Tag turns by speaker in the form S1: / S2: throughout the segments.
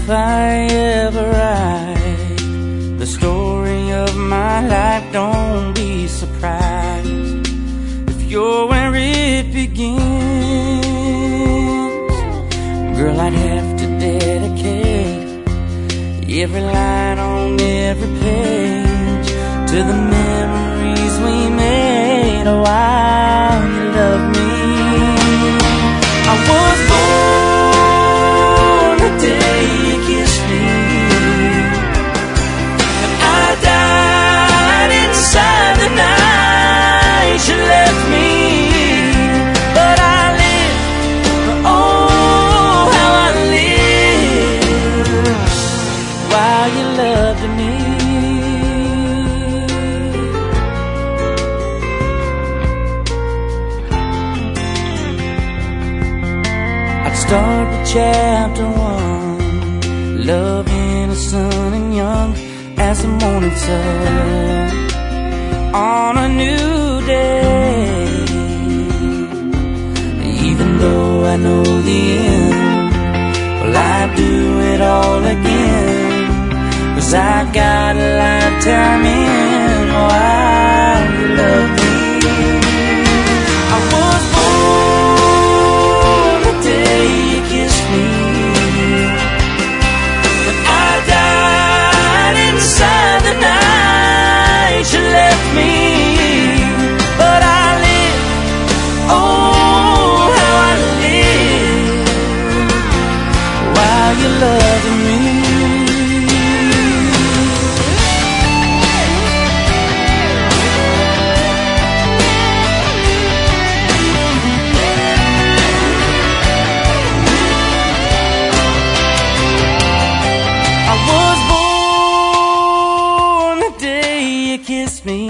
S1: If I ever write the story of my life, don't be surprised if you're where it begins. Girl, I'd have to dedicate every line on every page to the memories we made while you loved me. I was born the day you kissed me, and I died inside the night you left me. But I lived, oh how I lived while you loved me. Start with chapter 1, love innocent and young as the morning sun on a new day. Even though I know the end, well, I'd do it all again, 'cause I got a lifetime in while you love me. I was born the day you kissed me, but I died inside the night you left me. But I lived, oh how I lived while you loved me. Kiss me,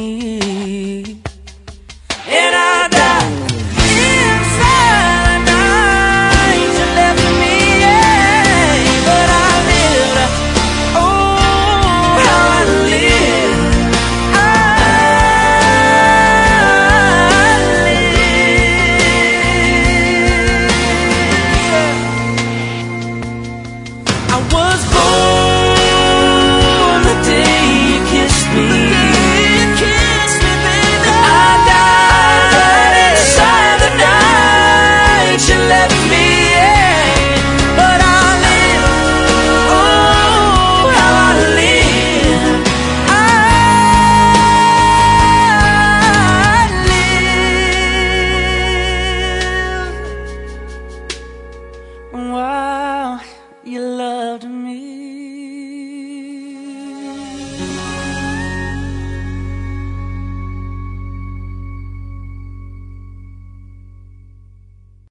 S1: and I died inside the night you left me. Yeah. But I lived, oh how I lived, I lived. I was born the day you kissed me. Wow, you